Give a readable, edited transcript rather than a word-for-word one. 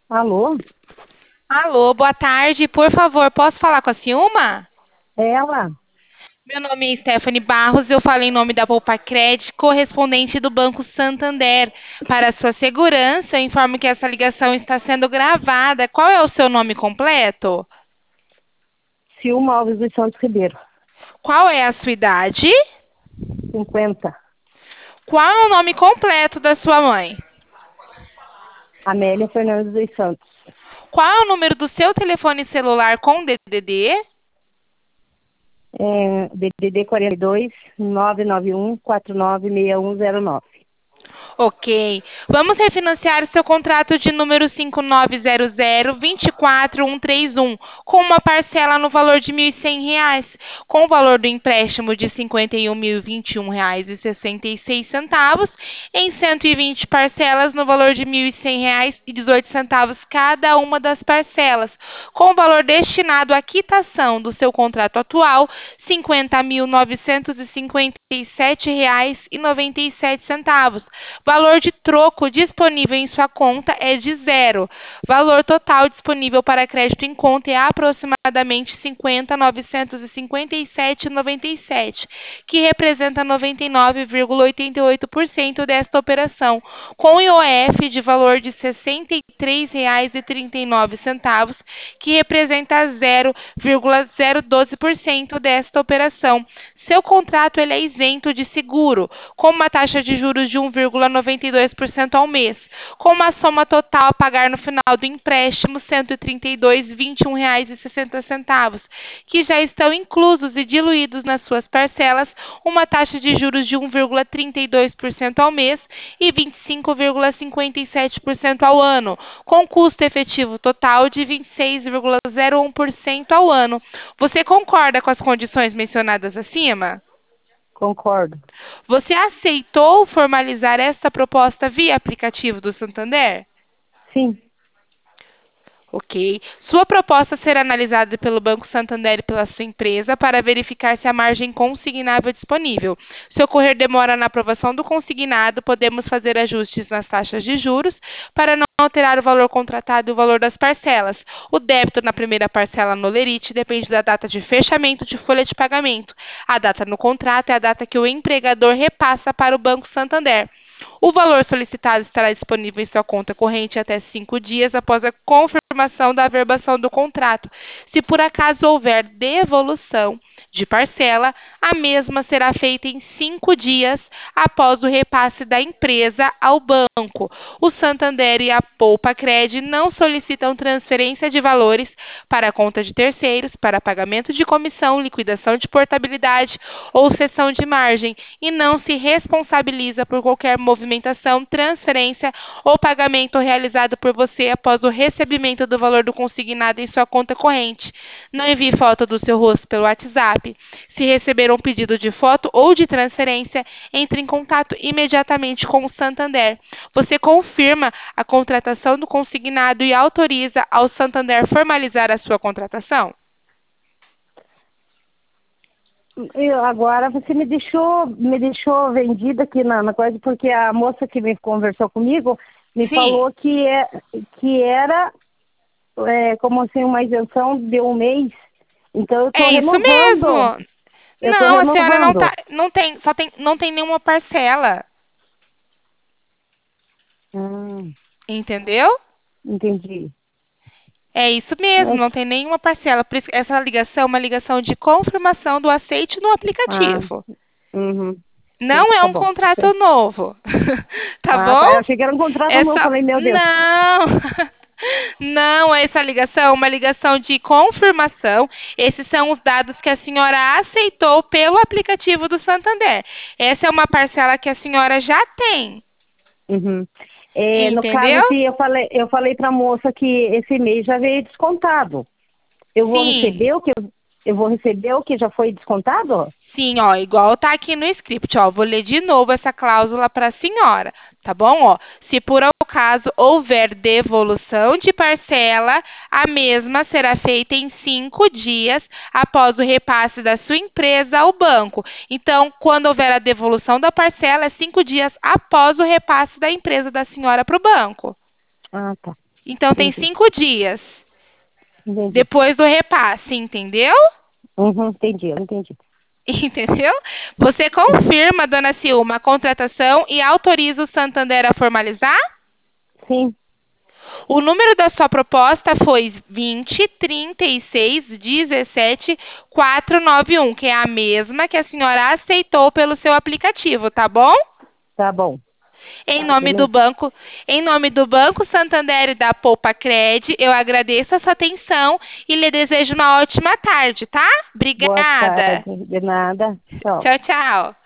Alô? Alô, boa tarde. Por favor, posso falar com a Ciúma? Ela? Meu nome é Stephanie Barros, eu falo em nome da Poupa Cred, correspondente do Banco Santander. Para sua segurança, eu informo que essa ligação está sendo gravada. Qual é o seu nome completo? Silma Alves dos Santos Ribeiro, Qual é a sua idade? 50. Qual é o nome completo da sua mãe? Amélia Fernandes dos Santos. Qual é o número do seu telefone celular com DDD? DDD 42 991 496109. Ok. Vamos refinanciar seu contrato de número 5900-24131 com uma parcela no valor de R$ 1.100, com o valor do empréstimo de R$ 51.021,66 em 120 parcelas no valor de R$ 1.100,18 cada uma das parcelas, com o valor destinado à quitação do seu contrato atual, R$ 50.957,97. Valor de troco disponível em sua conta é de zero. Valor total disponível para crédito em conta é aproximadamente 50.957,97, que representa 99,88% desta operação, com IOF de valor de R$ 63,39, que representa 0,012% desta operação. Seu contrato ele é isento de seguro, com uma taxa de juros de 1,92% ao mês, com uma soma total a pagar no final do empréstimo R$ 132,21,60, que já estão inclusos e diluídos nas suas parcelas, uma taxa de juros de 1,32% ao mês e 25,57% ao ano, com custo efetivo total de 26,01% ao ano. Você concorda com as condições mencionadas acima? Concordo. Você aceitou formalizar esta proposta via aplicativo do Santander? Sim, Ok. Sua proposta será analisada pelo Banco Santander e pela sua empresa para verificar se a margem consignável é disponível. Se ocorrer demora na aprovação do consignado, podemos fazer ajustes nas taxas de juros para não alterar o valor contratado e o valor das parcelas. O débito na primeira parcela no Lerite depende da data de fechamento de folha de pagamento. A data no contrato é a data que o empregador repassa para o Banco Santander. O valor solicitado estará disponível em sua conta corrente até 5 dias após a confirmação da averbação do contrato. Se por acaso houver devolução de parcela, a mesma será feita em 5 dias após o repasse da empresa ao banco. O Santander e a Poupa Cred não solicitam transferência de valores para a conta de terceiros, para pagamento de comissão, liquidação de portabilidade ou cessão de margem e não se responsabiliza por qualquer movimentação, transferência ou pagamento realizado por você após o recebimento do valor do consignado em sua conta corrente. Não envie foto do seu rosto pelo WhatsApp. Se receber um pedido de foto ou de transferência, entre em contato imediatamente com o Santander. Você confirma a contratação do consignado e autoriza ao Santander formalizar a sua contratação? Agora você me deixou vendida aqui na coisa, porque a moça que me conversou comigo me Sim, falou que era como assim uma isenção de um mês. Então eu estou é isso renovando. mesmo. Eu estou Não, a senhora não renovando. tá, não tem nenhuma parcela, Hum, entendeu? entendi. É isso mesmo, Mas, não tem nenhuma parcela. Por isso, essa ligação é uma ligação de confirmação do aceite no ah, aplicativo. uhum. Então Não é tá um bom. contrato novo, tá Ah, bom? tá. Eu achei que era um contrato É novo. só. Falei, meu Deus. Não! Não, essa ligação é uma ligação de confirmação. Esses são os dados que a senhora aceitou pelo aplicativo do Santander. Essa é uma parcela que a senhora já tem, Uhum. No caso, entendeu? assim, eu falei para a moça que esse mês já veio descontado. Eu vou Sim. receber o que eu vou receber o que já foi descontado? Sim, ó, igual tá aqui no script, ó. Vou ler de novo essa cláusula para a senhora, tá bom? Ó, se por acaso houver devolução de parcela, a mesma será feita em 5 dias após o repasse da sua empresa ao banco. Então, quando houver a devolução da parcela, é 5 dias após o repasse da empresa da senhora para o banco. Ah, tá. Então tem Entendi. 5 dias Entendi. depois do repasse, entendeu? Uhum, entendi, eu entendi. Entendeu? Você confirma, dona Silma, a contratação e autoriza o Santander a formalizar? Sim, O número da sua proposta foi 20 36 17 491, que é a mesma que a senhora aceitou pelo seu aplicativo, tá bom? tá bom. Em nome do Beleza. banco, em nome do Banco Santander e da Poupa Cred, eu agradeço a sua atenção e lhe desejo uma ótima tarde, tá? Boa Obrigada. tarde. De nada. Tchau. Tchau, tchau.